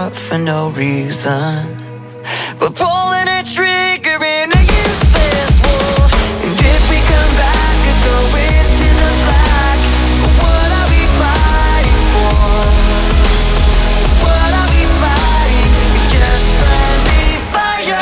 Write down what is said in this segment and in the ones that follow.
heart for no reason. We're pulling a trigger in a useless war. And if we come back and go into the black, what are we fighting for? What are we fighting? It's just friendly fire.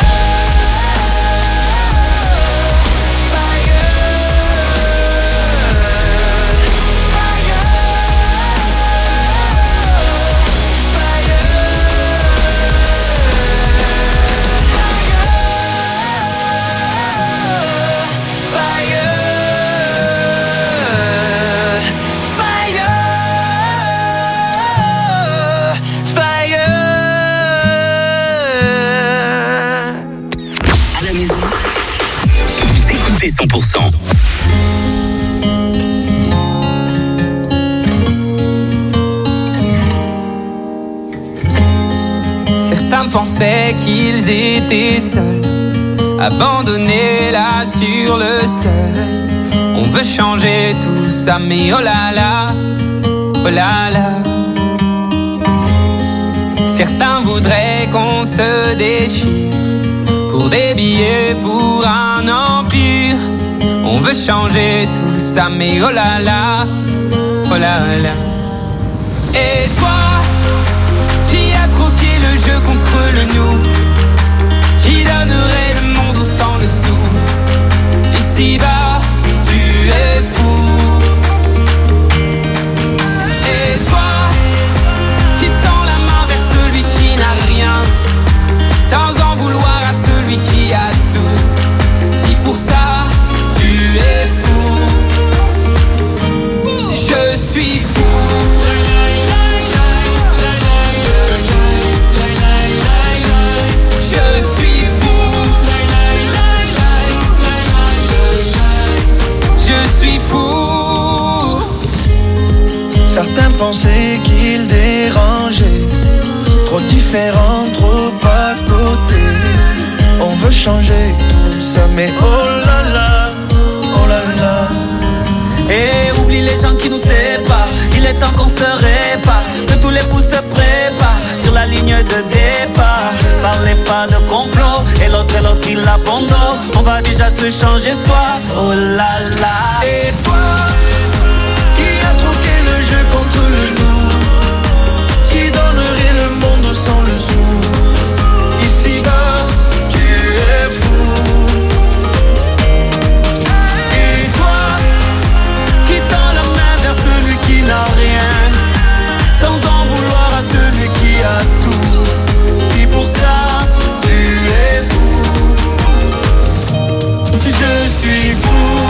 Vous écoutez 100%. Certains pensaient qu'ils étaient seuls, abandonnés là sur le sol. On veut changer tout ça, mais oh là là, oh là là. Certains voudraient qu'on se déchire pour des billets, pour un empire. On veut changer tout ça, mais oh là là, oh là là. Et toi, qui a troqué le jeu contre le nous, qui donnerait le monde au sang dessous. Ici-bas, tu es fou. Et toi, qui tend la main vers celui qui n'a rien, sans en vouloir à celui qui a tout. Si pour ça, tu es fou, je suis fou. Fou. Certains pensaient qu'ils dérangeaient, trop différents, trop à côté. On veut changer tout ça, mais oh là là, oh là là. Et oublie les gens qui nous séparent, il est temps qu'on se répare, que tous les fous se préparent sur la ligne de départ. Parlez pas de complot, et l'autre il abandonne. On va déjà se changer soi, oh là là. Et toi, qui a troqué le jeu contre le nous, qui donnerait le monde sans le sou. Ici-bas, tu es fou. Et toi, qui tend la main vers celui qui n'a rien, sans en vouloir à celui qui a tout. Si pour ça, tu es fou, je suis fou.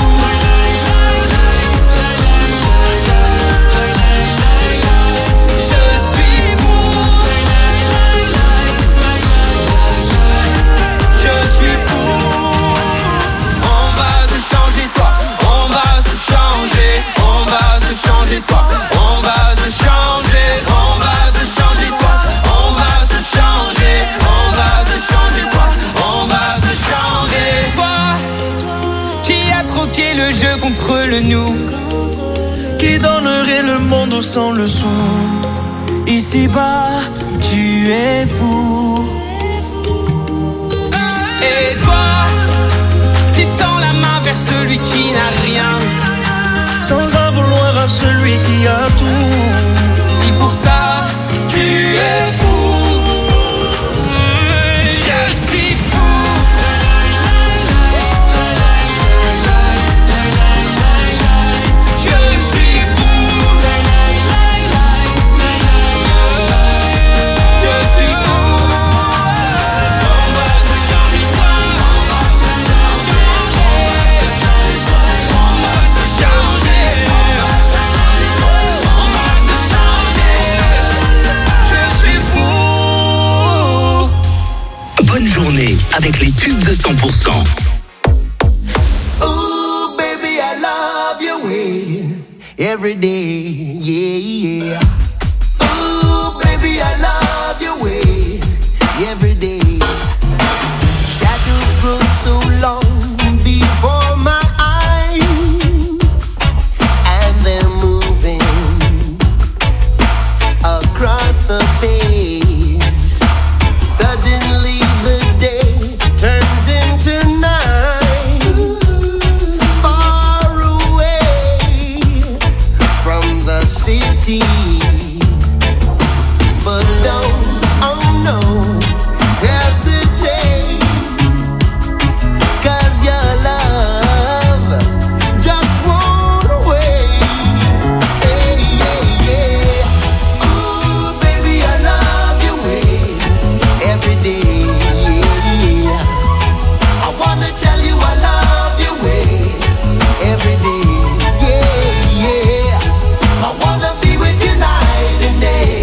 Soi. On va se changer, on va se changer soi. On va se changer, on va se changer soi. On va se changer. Toi, qui a troqué le jeu contre le nous, qui donnerait le monde sans le sou. Ici-bas, tu es fou. Et toi, qui tend la main vers celui qui n'a rien, sans en vouloir à celui qui a tout. Si pour ça, tu es fou, je suis fou. Je suis fou. Je suis fou. On va se changer soi. On va se changer. On va se changer. Bonne journée avec les tubes de 100%. Ooh, baby, I love your way every day, yeah, yeah. Ooh, baby, I love your way every day. Shadows grow so long before my eyes, and they're moving across the page. the city. But don't, oh no, hesitate, 'cause your love just won't wait. Hey, yeah, yeah. Ooh, baby, I love your way every day. Yeah. I wanna tell you I love your way every day. Yeah, yeah. I wanna be with you night and day.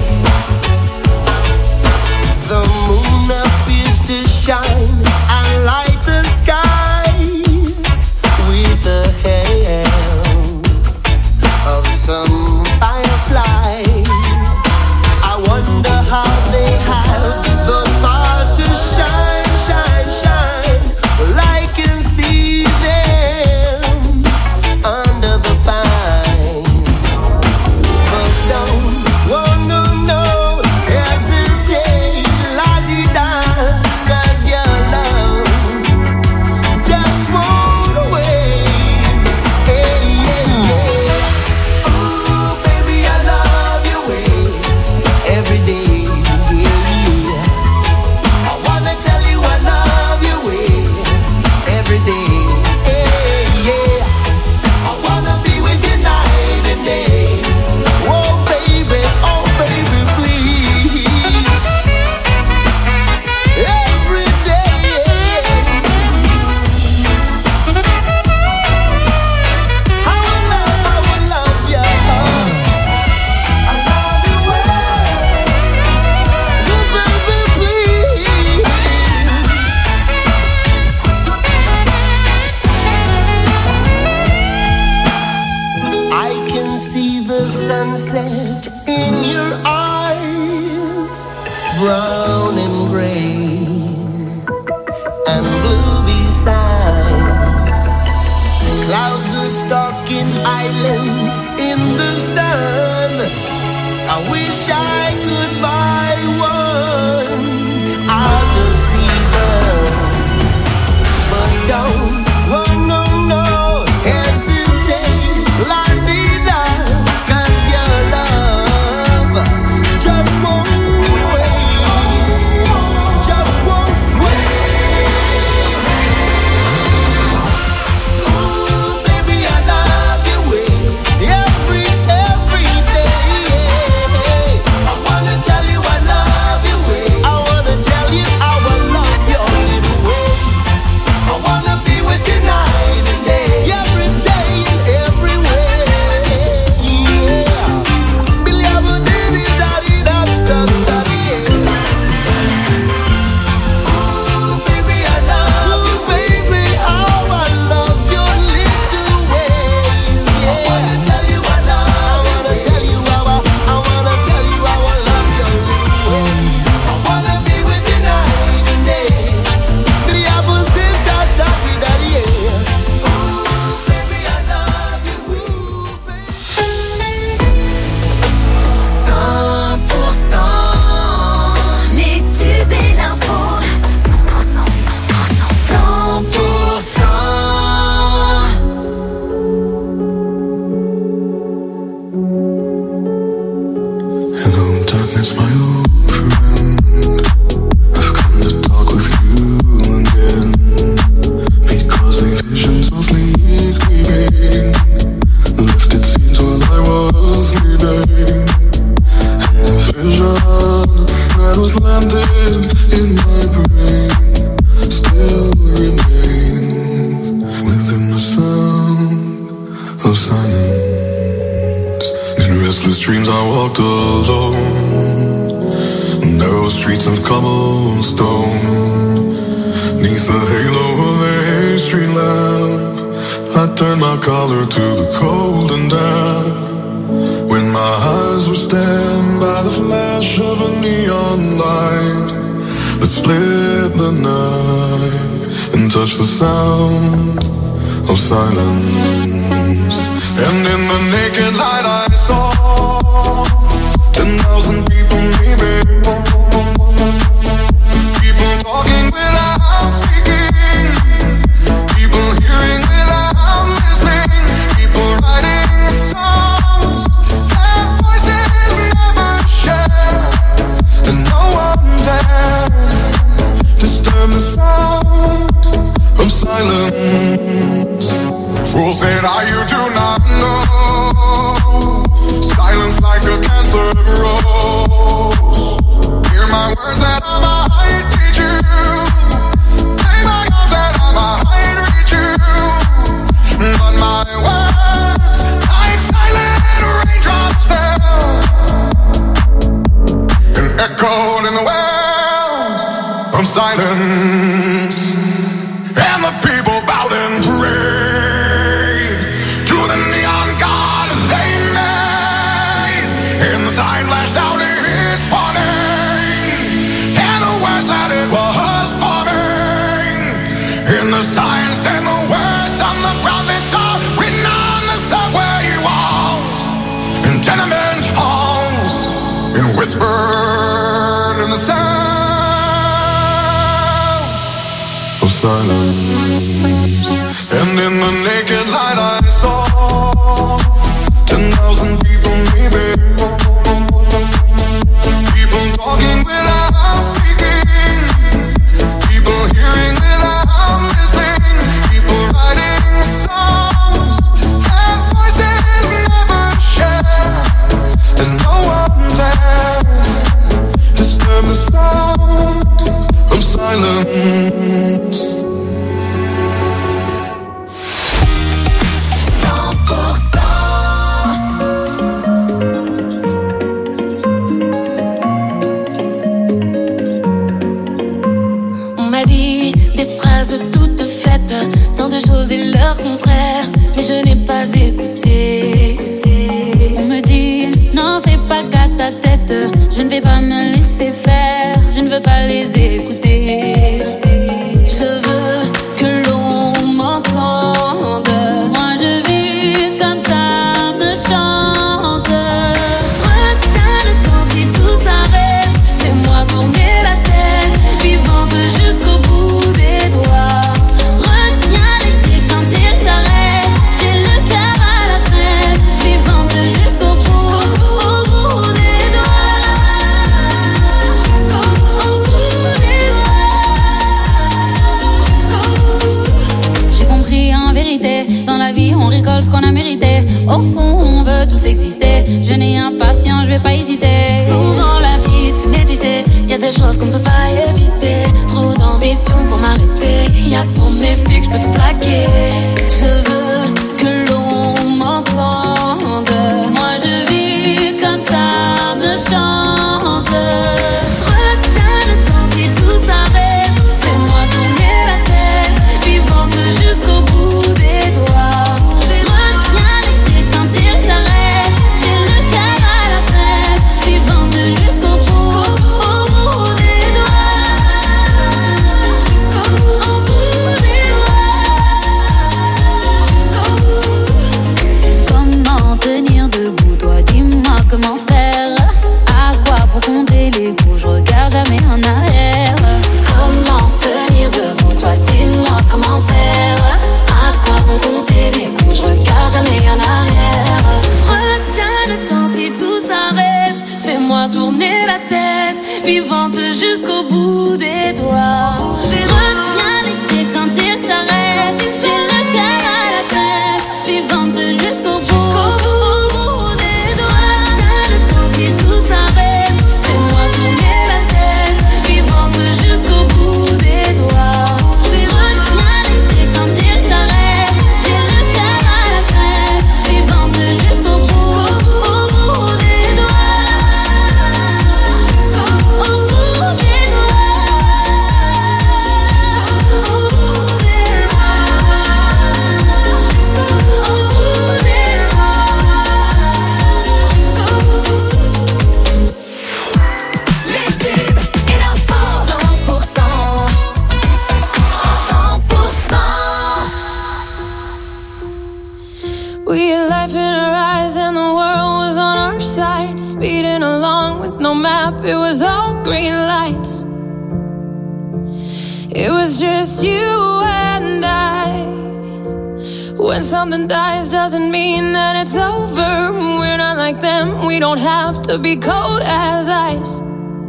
The moon appears to shine and light the sky with the help of some firefly. I wonder how they have the power to shine, shine, shine. Well, I can see them under the pine. But don't, oh no, no, hesitate, la-di-da, 'cause your love just won't wait. Hey, yeah, yeah. Ooh, baby, I love your way every day. Yeah. I wanna tell you I love your way every day. Hey, yeah. I wanna be with you night and day. Oh baby, please. Every day. I will love you. I love you well. Oh baby, please. I can see the sunset in your eyes, brown and gray and blue besides. Clouds are stalking islands in the sun. I wish I could buy one out of season. But don't, oh no, no, hesitate, la-di-da, 'cause your love just won't wait, just won't wait. Ooh, baby, I love your way every day. I wanna tell you I love your way. I wanna tell you how I love your little ways. I wanna be with you night and day, every day, everywhere. Yeah. Billy, I'm a daddy, that's daddy. Ooh, baby, I love you, baby, how I love your little ways. Yeah. I wanna tell you I love. I wanna tell you how I wanna tell you how I love your little ways. I wanna be with you night and day. Billy, I'm a daddy, yeah. Ooh, baby, I love you, baby. 100%, les tubes et l'info. 100%. Hello, darkness, my old friend. I've come to talk with you again, because a vision softly creeping left its scenes while I was sleeping, and the vision that was planted in my brain still remains within the sound of silence. In restless dreams I walked alone, narrow streets of cobblestone, neath the halo of a street lamp. I turned my collar to the cold and damp, when my eyes were stabbed by the flash of a neon light that split the night and touched the sound of silence. And in the naked light I saw 10,000 people, maybe. People talking without speaking, people hearing without listening, people writing songs echoed in the wells of silence, and the people bowed and prayed to the neon god they made. And the sign flashed out its warning, and the words that it was forming. And the sign said the words on the prophets are written on the subway walls and tenement halls, and whispered in the sound of silence. And in the naked light I saw 10,000 people maybe, people talking without speaking, people hearing without listening, people writing songs that voices never share, and no one dared disturb the sound of silence. 100%. On m'a dit des phrases toutes faites, tant de choses et leur contraire, mais je n'ai pas écouté. On me dit, n'en fais pas qu'à ta tête, je ne vais pas me laisser faire, je ne veux pas les écouter. Je veux que l'on m'entende, moi je vis comme ça me chante. Retiens le temps si tout s'arrête, fais-moi tourner la tête, vivante jusqu'au bout des doigts. Retiens l'été quand il s'arrête, j'ai le cœur à la fête, vivante jusqu'au bout des doigts. Jusqu'au bout des doigts. J'ai compris en vérité, dans la vie on récolte ce qu'on a mérité. Au fond on veut tous exister, jeune et impatient, je vais pas hésiter. Souvent la vie te fait méditer, y'a des choses qu'on peut pas éviter. Trop d'ambition pour m'arrêter, y'a pour mes filles que je peux tout plaquer. Je veux que l'on m'entende, moi je vis comme ça me chante. Retiens le temps si tout s'arrête, fais-moi tourner la tête, vivante jusqu'au bout des doigts. Retiens l'été quand il s'arrête, j'ai le cœur à la fête, vivante jusqu'au bout des doigts. Jusqu'au bout des doigts. Comment tenir debout, toi dis-moi comment faire. À quoi pour compter les coups, je regarde jamais en arrière. Comment tenir debout, toi dis-moi comment faire. À quoi pour compter les coups, je regarde jamais en arrière. Retiens le temps si tout s'arrête, fais-moi tourner la tête, vivante jusqu'au bout des doigts. Retiens l'été quand il s'arrête, j'ai le cœur à la fête, vivante jusqu'au bout des doigts. Retiens le temps si tout s'arrête, fais-moi tourner la tête, vivante jusqu'au bout des doigts. Retiens l'été quand il s'arrête, j'ai le cœur à la fête, vivante jusqu'au bout des doigts. Jusqu'au bout des Les tubes et l'info 100%. We had life in our eyes and the world was on our side. Speeding along with no map, it was all green lights. It was just you and I. When something dies doesn't mean that it's over. We're not like them, we don't have to be cold as ice.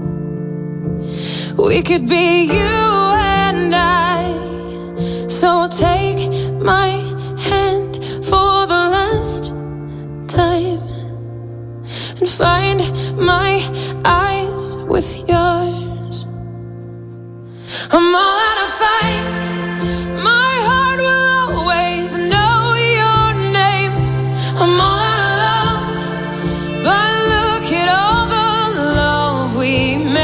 We could be you and I. So take my hand for the last time and find my eyes with yours. I'm all out of fight. My heart will always know your name. I'm all out of love, but look at all the love we made.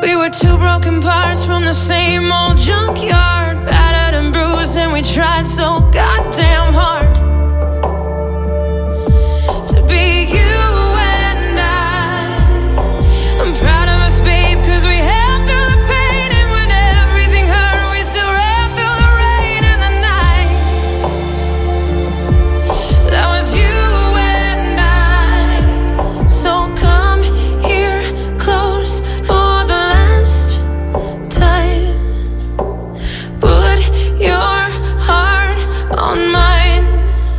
We were two broken parts from the same old junkyard, battered and bruised, and we tried so goddamn hard to be you and I'm proud of us, babe, 'cause we held through the pain, and when everything hurt, we still ran through the rain and the night. That was you and I. So come here close for the last time. Put your heart on mine.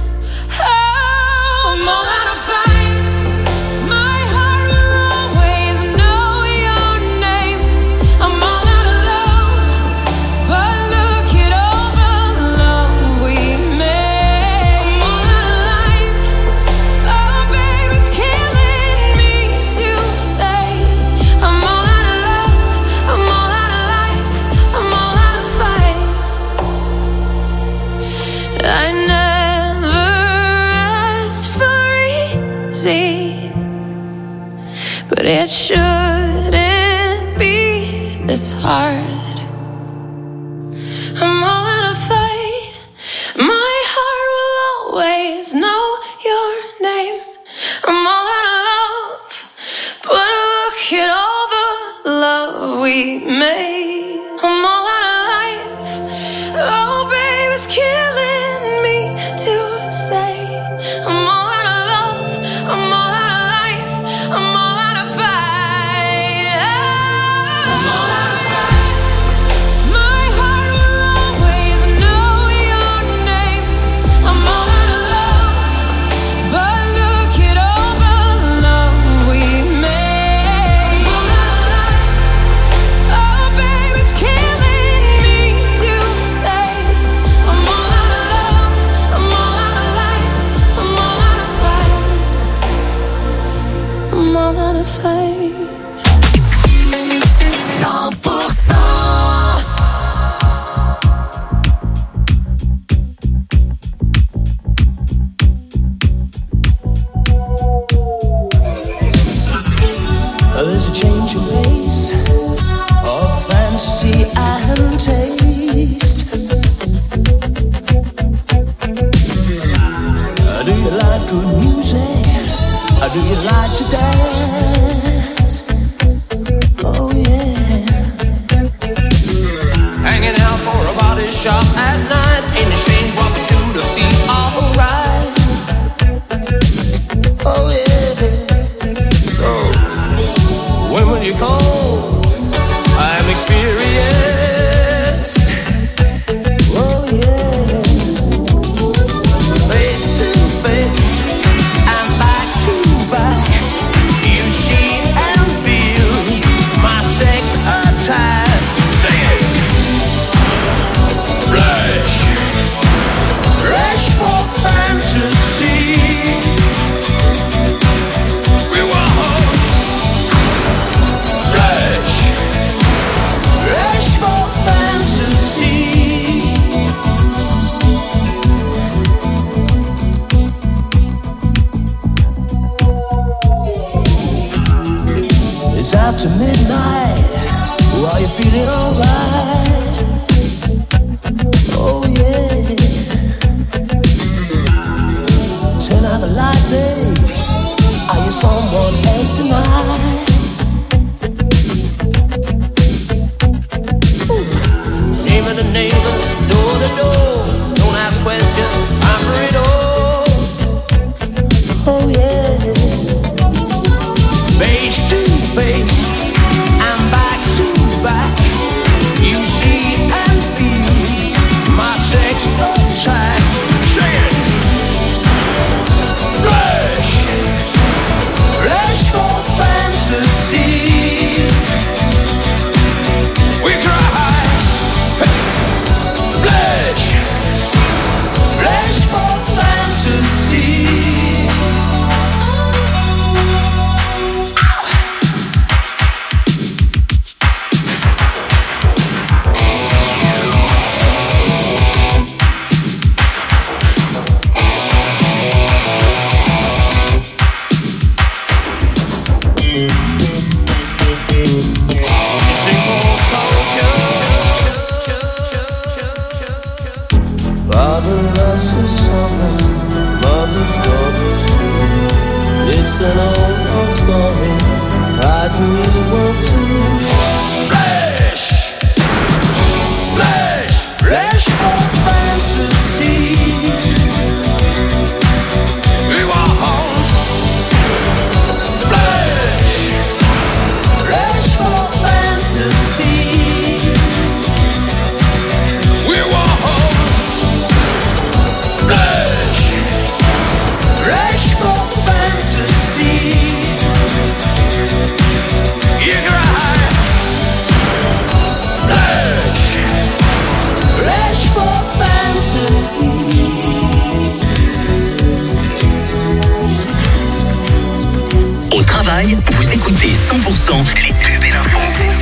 Oh, I'm all out of fight. My heart will always know your name. I'm all out of love, but look at all the love we made. I'm all out of life. Oh, babe, it's killing me to say. I'm all out of love. I'm all out of life. I'm all out of fight. I never asked for easy, but it shouldn't be this hard. I'm all out of fight. My heart will always know your name. I'm all out of love, but look at all the love we made. I'm all out of life. Oh, babe, it's killing me to say. I'm all out of love. I'm all out of life. I'm all out of fight. I'm all out of fight. My heart will always know your name. I'm all out of love, but look at all the love we made. I'm all out of life. Oh, babe, it's killing me to say. I'm all out of love. I'm all out of life. I'm all out of fight. I'm all out of fight. 100%. There's a change in pace of fantasy and taste. Do you like good music? Do you like to dance? Oh yeah. Hanging out for a body shop at night. Ain't it strange what we do to feel alright? Oh yeah. So when will you call? I'm experienced. Oh yeah. Face to face and back to back. You see and feel my sex attack. Sing it. Rush. Rush for fantasy. We want rush. Rush for fantasy. It's after midnight. Are you feeling alright? Oh yeah. Turn out the light, babe. Are you someone else tonight? Name of the neighbor, door to door. Don't ask questions, time for it all. Oh yeah. Face to face and back to back. You see and feel my sex attack. Sing it. Rush. Rush for fantasy. We cry. Blush. Rush for fantasy. It's an old story. Writes a new one too. Flesh for fantasy. We want home. Flesh for fantasy. We want home. Flesh for fantasy. You cry. Flesh for fantasy. Au travail, vous écoutez 100% les tubes et l'info.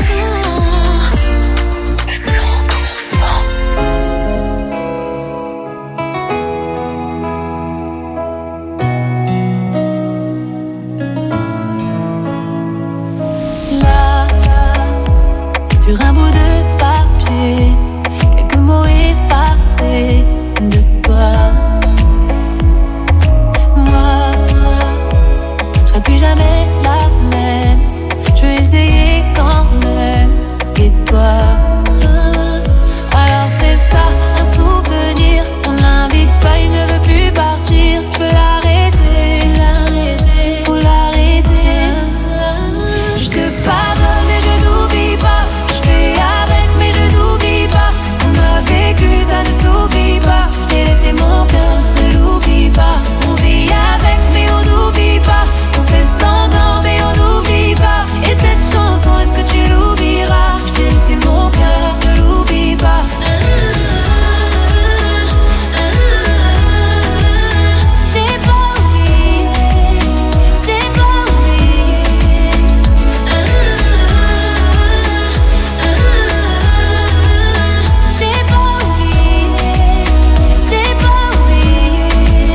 Là, sur un bout de papier, quelques mots effacés de toi. Moi, je serai plus jamais la même. Je vais essayer quand même. Et toi, alors c'est ça, un souvenir. On l'invite pas, il ne veut plus partir. Je veux l'arrêter, faut l'arrêter. Je te pardonne et je n'oublie pas. Je fais avec mais je n'oublie pas. Ce qu'on a vécu ça ne s'oublie pas. Je t'ai laissé mon cœur, ne l'oublie pas. On vit avec mais on n'oublie pas. On fait semblant mais on n'oublie pas. Et cette chanson est-ce que tu l'oublieras? Je t'ai laissé mon cœur, ne l'oublie pas. J'ai pas oublié, j'ai pas oublié. J'ai pas oublié, j'ai pas oublié.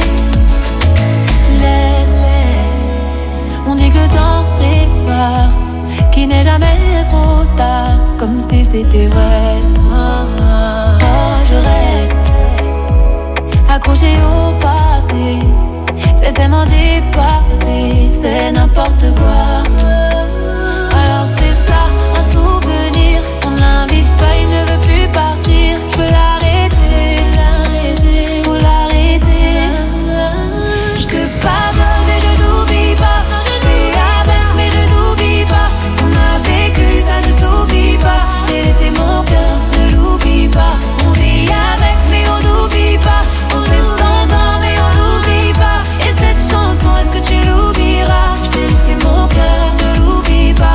Laisse, on dit que le temps répare, qu'il n'est jamais trop tard, comme si c'était vrai. Oh, je reste accroché au passé, c'est tellement dépassé, c'est n'importe quoi. Alors c'est ça, un souvenir, on l'invite pas, il ne veut plus partir. Je veux l'arrêter, faut l'arrêter. Je te pardonne mais je n'oublie pas. Je fais avec mais je n'oublie pas. Ce qu'on a vécu ça ne s'oublie pas. Je t'ai laissé mon cœur, ne l'oublie pas. On vit avec mais on n'oublie pas. On fait semblant mais on n'oublie pas. Et cette chanson est-ce que tu l'oublieras? Je t'ai laissé mon cœur, ne l'oublie pas.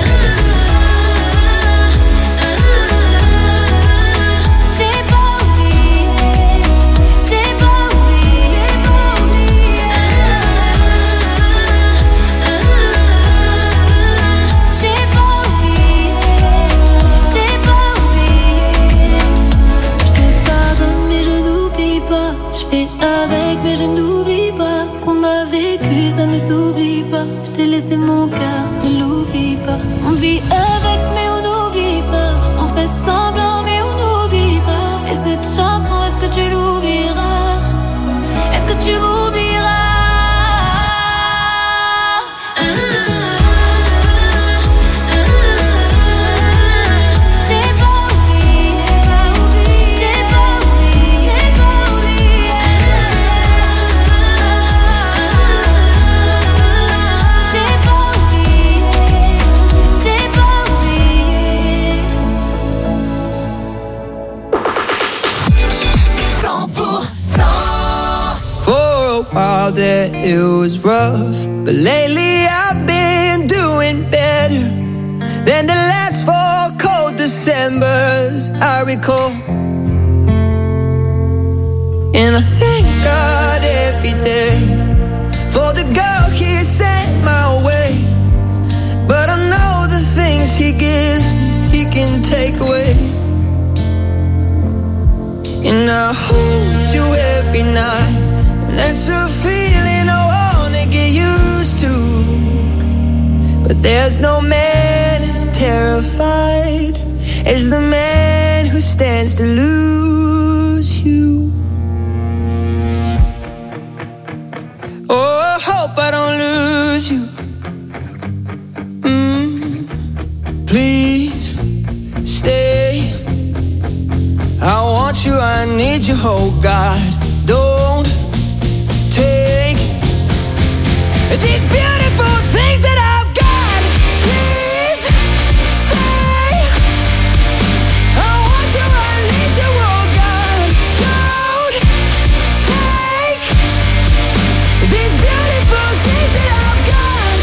J'ai pas oublié, j'ai pas oublié. J'ai pas oublié, j'ai pas oublié. Je te pardonne mais je n'oublie pas. Je fais avec mais je n'oublie pas. Ce qu'on a vécu ça ne s'oublie pas. Je t'ai laissé mon cœur, ne l'oublie pas. On vit avec mais on n'oublie pas. On fait semblant mais on n'oublie pas. Et cette chanson est-ce que tu l'oublieras? Est-ce que tu m'oublieras? J'ai pas oublié, j'ai pas oublié, j'ai pas oublié. J'ai pas oublié, j'ai pas oublié. 100%. For a while there it was rough, but lately I've been doing better than the last 4 cold Decembers I recall. And I thank God every day for the girl He sent my way. But I know the things He gives me He can take away. And I hold you every night, and that's a feeling I wanna get used to. But there's no man as terrified as the man who stands to lose you. Oh, hope I don't lose you. Please stay. I want you, I need you, oh God. Don't take these beautiful things that I've got. Please stay. I want you, I need you, oh God. Don't take these beautiful things that I've got.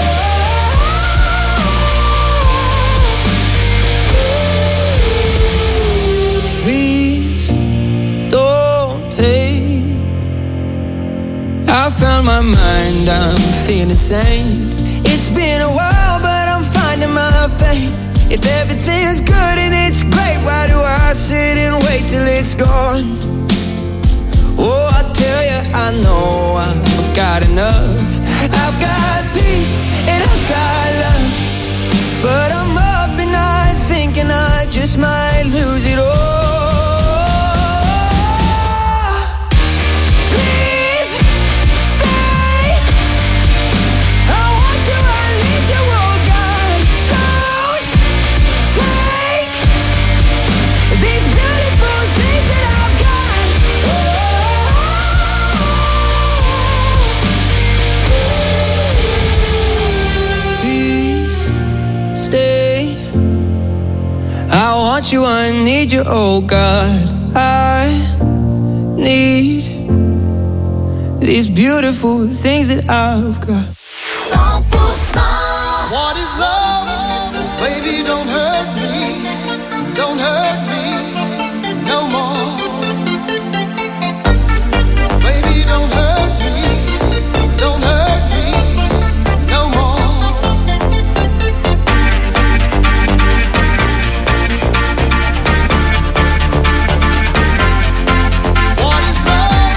Please don't take. I found my mind, I'm feeling sane. It's been a while, but I'm finding my faith. If everything is good and it's great, why do I sit and wait till it's gone? Oh, I tell you, I know I've got enough. I've got peace and I've got love, but I'm up at night thinking I just might lose it all. Please stay. I want you, I need you, oh God. Don't take these beautiful things that I've got. Please stay. I want you, I need you, oh God. I need these beautiful things that I've got. 100%. What is love? Baby, don't hurt me. Don't hurt me no more. Baby, don't hurt me. Don't hurt me no more. What is love?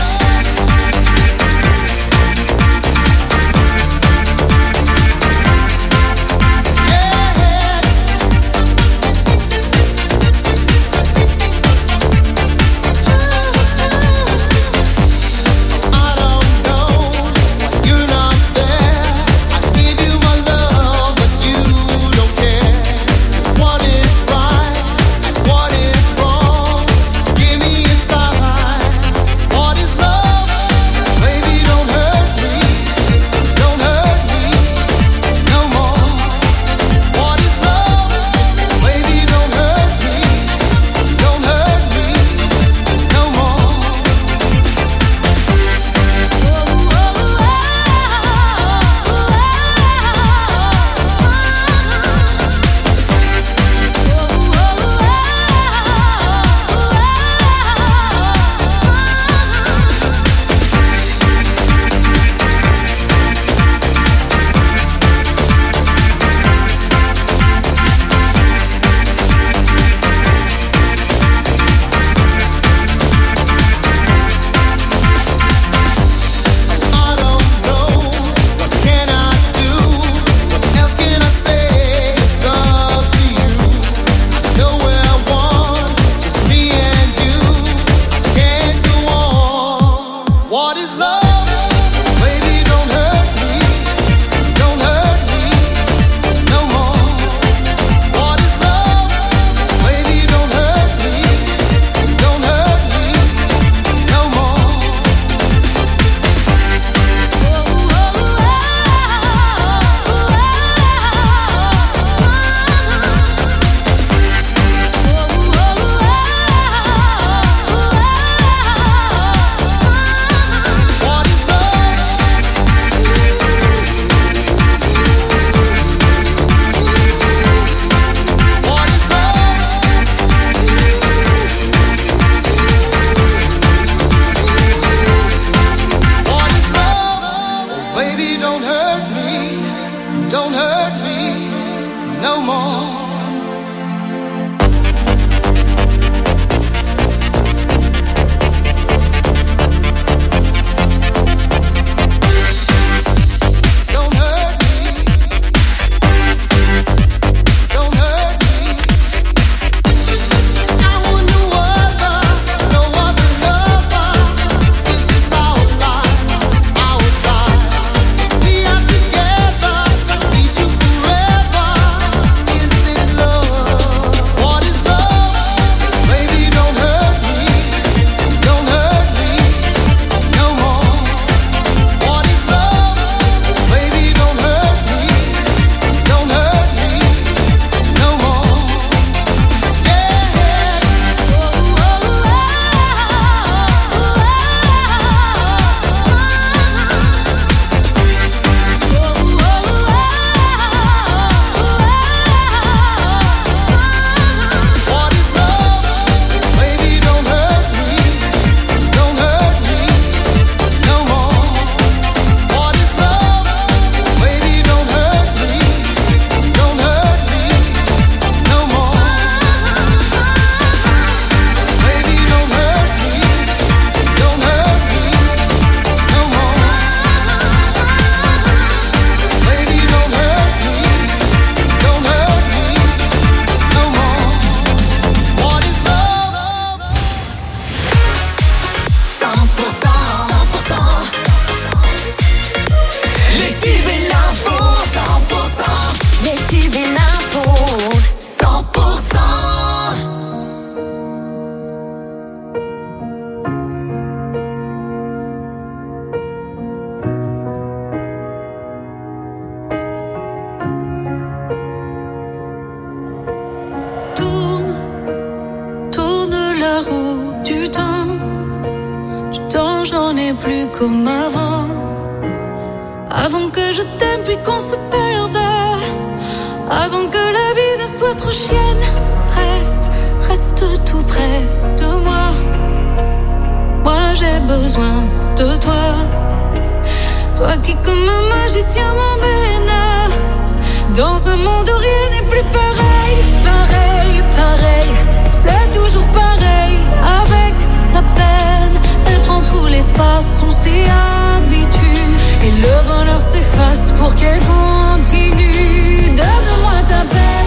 comme avant. Avant que je t'aime puis qu'on se perde. Avant que la vie ne soit trop chienne. Reste tout près de moi. Moi j'ai besoin de toi. Toi qui comme un magicien m'emmène dans un monde où rien n'est plus pareil. Pareil, c'est toujours pareil. Avec la peine, elle prend tout l'espace. On s'y habitue et le bonheur s'efface pour qu'elle continue. Donne-moi ta peine.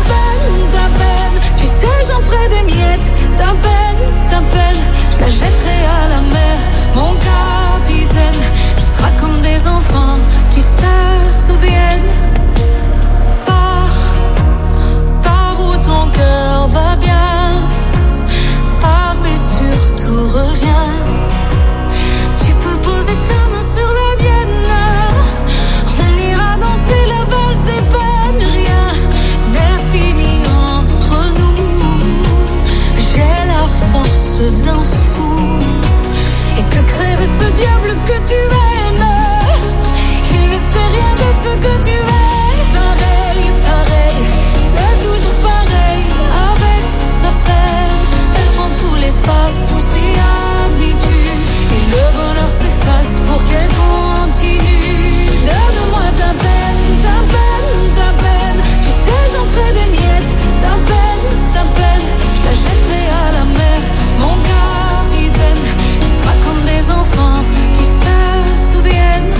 Tu sais j'en ferai des miettes. Ta peine, je la jetterai à la mer. Mon capitaine, je serai comme des enfants qui se souviennent. Par où ton cœur va bien. Mais surtout reviens. Tu peux poser ta main sur la mienne. On ira danser la valse des peines. Rien n'est fini entre nous. J'ai la force d'un fou. Et que crève ce diable que tu aimes. Il ne sait rien de ce que tu aimes. Pareil, c'est toujours pareil. Avec la peine, elle prend tout l'espace. On s'y habitue et le bonheur s'efface pour qu'elle continue. Donne-moi ta peine. Tu sais j'en ferai des miettes. Ta peine, je la jetterai à la mer. Mon capitaine, il sera comme des enfants qui se souviennent.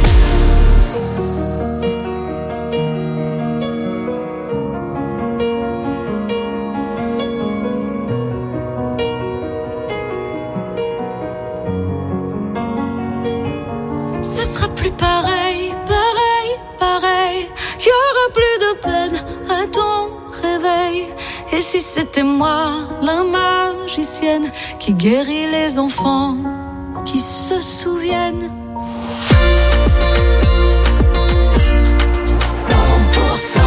Ce sera plus pareil. Y aura plus de peine à ton réveil. Et si c'était moi, la magicienne, qui guérit les enfants, qui se souviennent. 100%.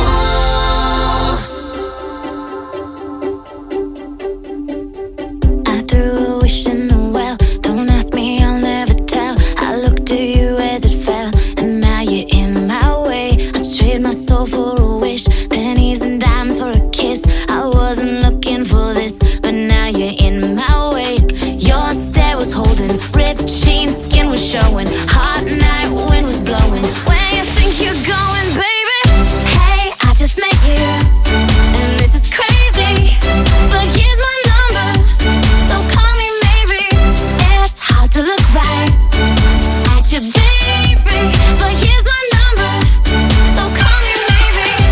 I threw a wish in the well. Don't ask me, I'll never tell. I looked at you as it fell, and now you're in my way. I trade my soul for a wish, pennies and dimes for a kiss. I wasn't looking for this, but now you're in my way. Your stare was holding, ripped jeans, skin was showing. Hot night, wind was blowing. Where you think you're going, baby? Hey, I just met you, and this is crazy, but here's my number, so call me maybe. It's hard to look right at you, baby, but here's my number, so call me maybe.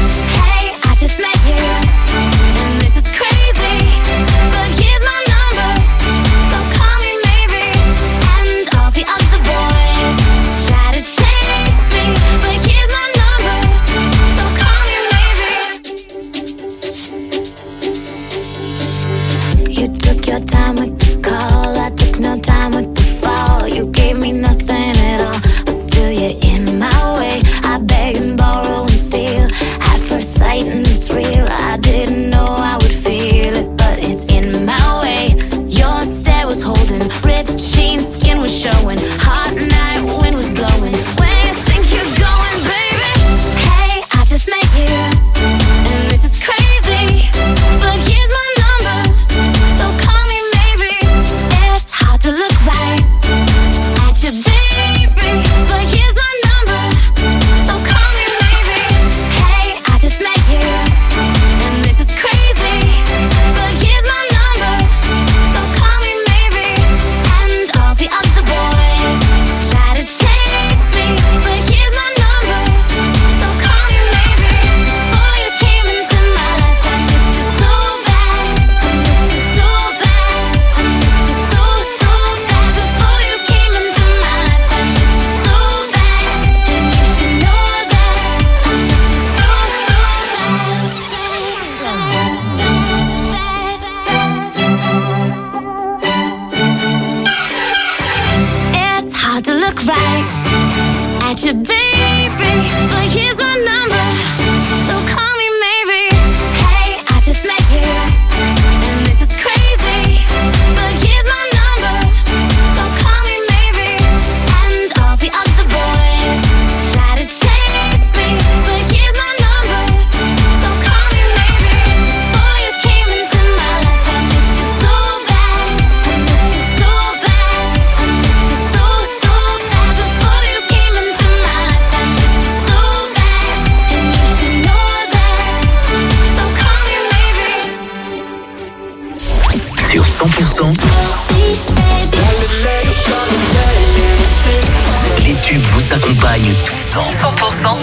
100%. Les tubes vous accompagnent tout le temps. 100%.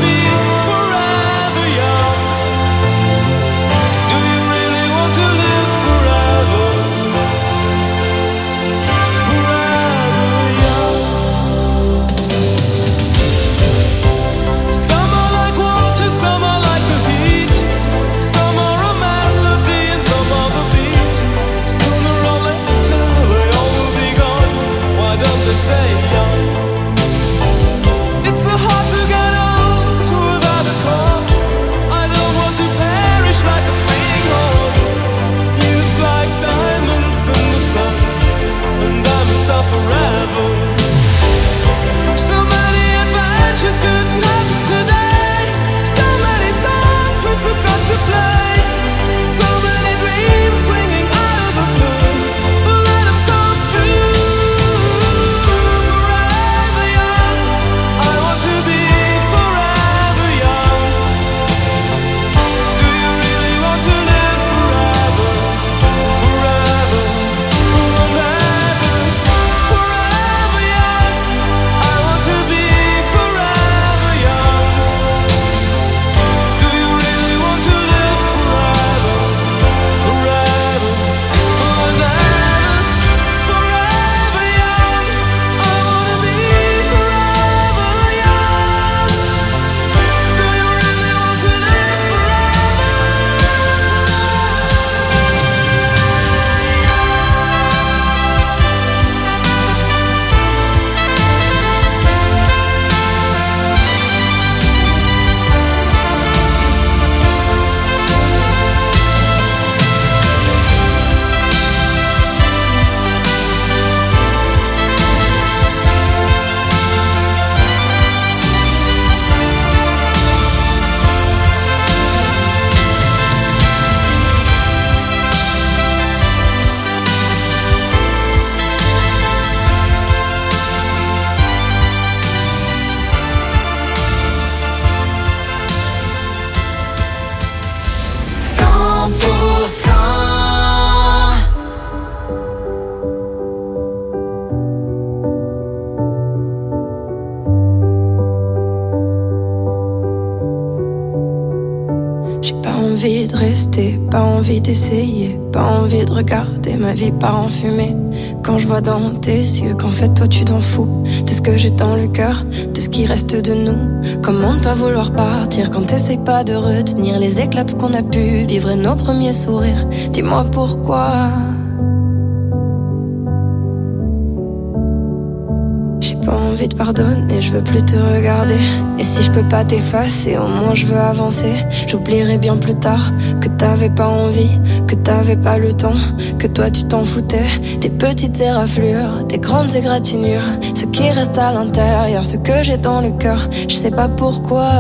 Do you really want to live J'ai pas envie de rester, pas envie d'essayer, pas envie de regarder ma vie part en fumée. Quand je vois dans tes yeux qu'en fait toi tu t'en fous de ce que j'ai dans le cœur, de ce qui reste de nous. Comment ne pas vouloir partir quand t'essayes pas de retenir les éclats de ce qu'on a pu vivre et nos premiers sourires. Dis-moi pourquoi. J'ai pas envie de pardonner, je veux plus te regarder. Et si je peux pas t'effacer, au moins je veux avancer. J'oublierai bien plus tard que t'avais pas envie, que t'avais pas le temps, que toi tu t'en foutais. Des petites éraflures, des grandes égratignures, ce qui reste à l'intérieur, ce que j'ai dans le cœur, je sais pas pourquoi.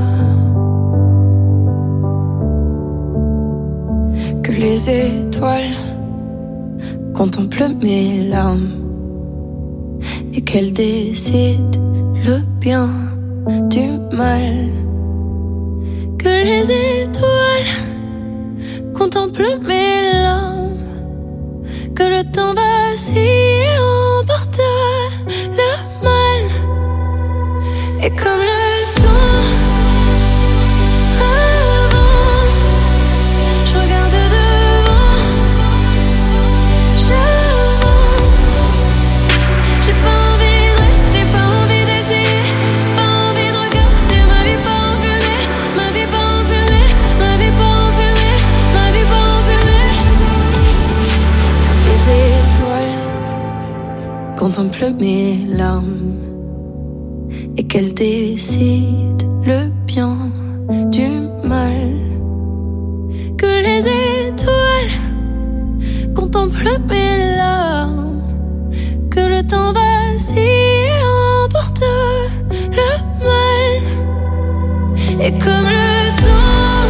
Que les étoiles contemplent mes larmes et qu'elle décide le bien du mal. Que les étoiles contemplent mes larmes, que le temps vacille et emporte le mal. Et comme le temps avance, je regarde devant, j'avance. J'ai pas envie de rester, pas envie d'essayer, pas envie de regarder ma vie pas en fumée, ma vie pas en fumée, ma vie pas en fumée, ma vie pas en fumée. Comme les étoiles contemplent mes larmes et qu'elles décident le bien du mal. Que les étoiles contemplent mes larmes, que le temps vacille et emporte le mal. Et comme le temps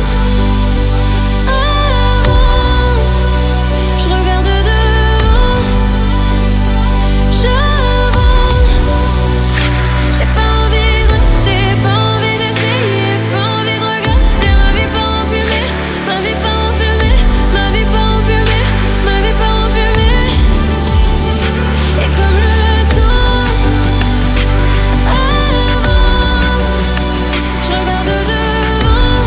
avance, je regarde devant, j'avance. J'ai pas envie de rester, pas envie d'essayer, pas envie de regarder ma vie pas en fumée, ma vie pas en fumée, ma vie pas en fumée, ma vie pas en fumée. Et comme le temps avance, je regarde devant,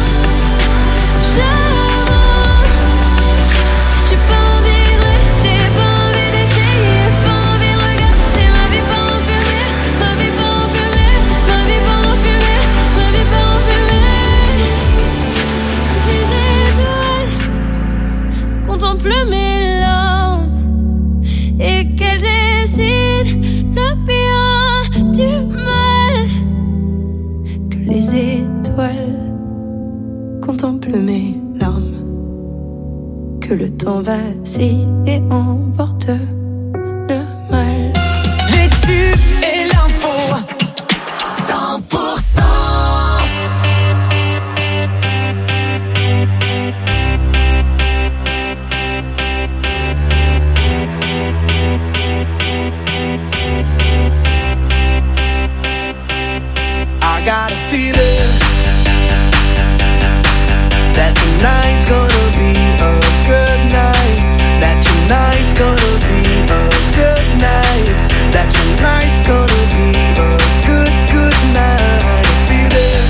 j'avance. J'ai pas envie de rester, pas envie d'essayer, pas envie de regarder ma vie pas en fumée, ma vie pas en fumée, ma vie pas en fumée, ma vie pas en fumée. Les étoiles contemplent mes larmes et qu'elles décident le bien du mal. Que les étoiles contemplent mes larmes, que le temps vacille et emporte le mal. Les tubes et l'info 100%. I got a feeling that tonight's gonna be a good night. That tonight's gonna be a good night. That tonight's gonna be a good, good night. I feel it.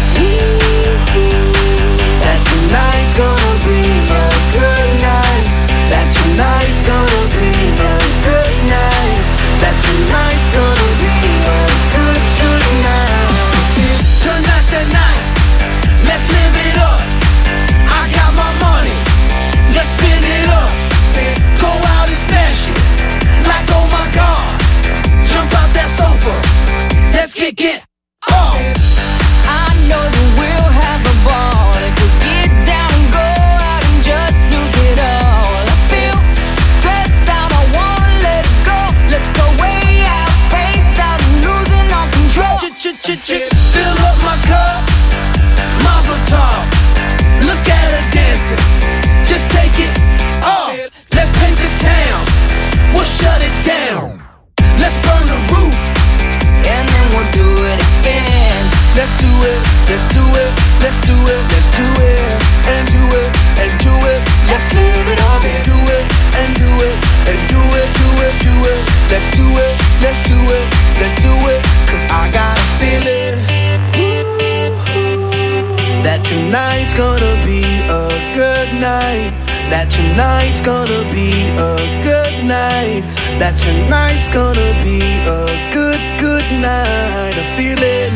That tonight's gonna be a good night. That tonight's gonna be a good night. That tonight's gonna be a good, good night. Tonight's the night. Let's live it up. I got my money. Let's spin it up. Go out and smash it. Like oh my god. Jump out that sofa. Let's kick it off. I know that we'll have a ball if we get down and go out and just lose it all. I feel stressed out, I wanna let it go. Let's go way out, spaced out, losing all control. Fill up my cup. Mazel tov. Look at her dancing. Just take it off. Let's paint the town. We'll shut it down. Let's burn the roof. And then we'll do it again. Let's do it. Let's do it. Let's do it. Let's do it. And do it. And do it. Let's live it up and do it. And do it. And do it. Do it. Do it. Let's do it. Let's do it. Let's do it. 'Cause I got a feeling that tonight's gonna be a good night. That tonight's gonna be a good night. That tonight's gonna be a good, good night. I feel it.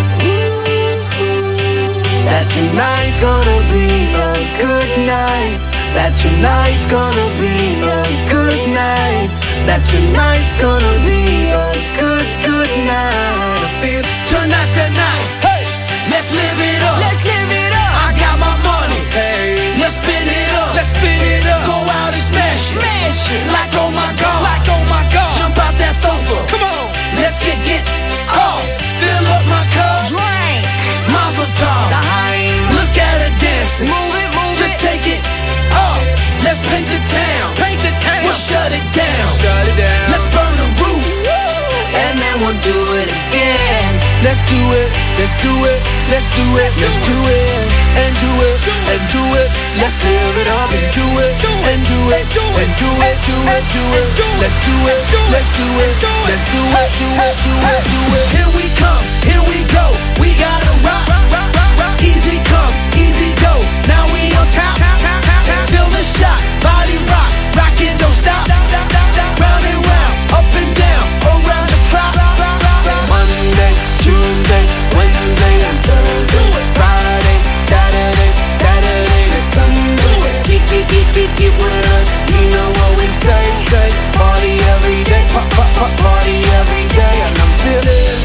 That tonight's gonna be a good night. That tonight's gonna be a good night. That tonight's gonna be a good, good night. I feel tonight's the night. Hey, let's live it up. Let's live it up. I got my money. Hey, let's spin it up. Let's spin it up. Go out and smash it. Smash it. Like oh my god. Like oh my god. Jump out that sofa. Come on. Let's get off. Fill up my cup. Drink. Mazel tov. Look at her dancing. Move it, move Just it. take it off. Let's paint the town. Paint the town. We'll shut it down. Shut it down. Let's burn the roof. And then we'll do it again. Let's do it. Let's do it. Let's do it. Let's do it. And do it. And do it. Let's live it up and do it. And do it. And do it. Do it. Do it. Let's do it. Let's do it. Let's do it. Do it. Do it. Do it. Here we come. Here we go. We gotta rock. Easy come. Easy go. Now we on top. Feel the shot. Body rock. Rockin', don't stop. Round and round. Up and down. Around the clock. Monday, Tuesday, Wednesday, and Thursday. Friday, Saturday, Saturday to Sunday. Get with us. You know what we say. Party every day. Party every day. And I'm feeling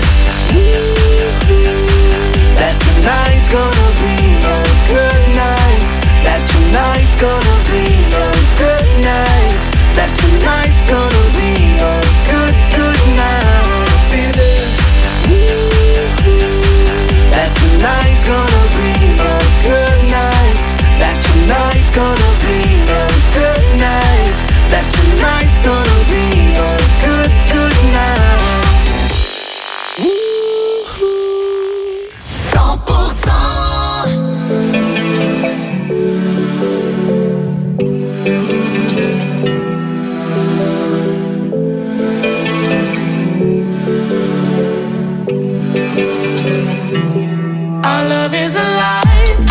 that tonight's gonna be a good night. That tonight's gonna be a good night. That tonight's gonna be a good, good night. I feel it. That tonight's gonna be a good night. That tonight's gonna be a good night. That tonight's gonna be a good, good night. 100%. Our love is alive.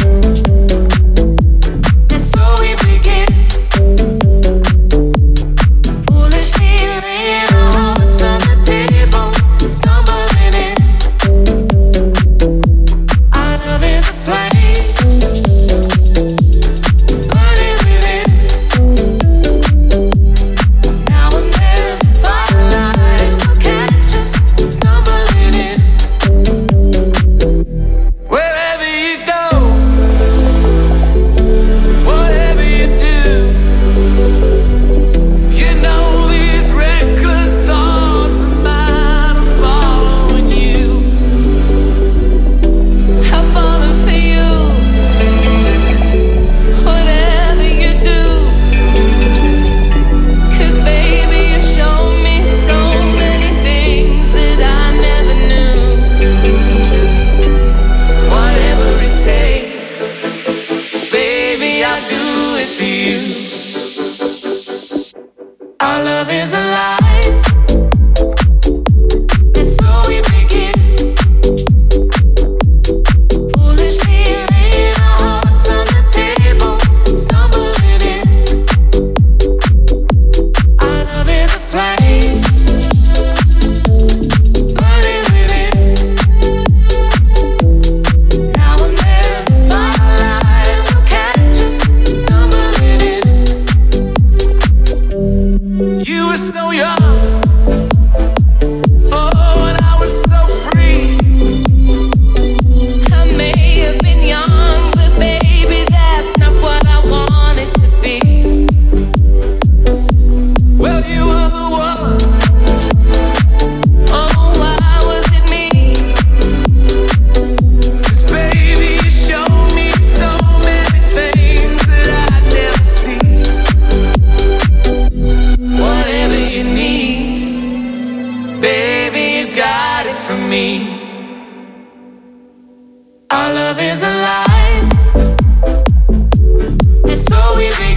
And so we begin. Foolishly laying our hearts on the table, stumbling in. Our love is a flame, burning within. Now and then, firelight will catch us stumbling in. Wherever you go, Our love is alive, and so we begin.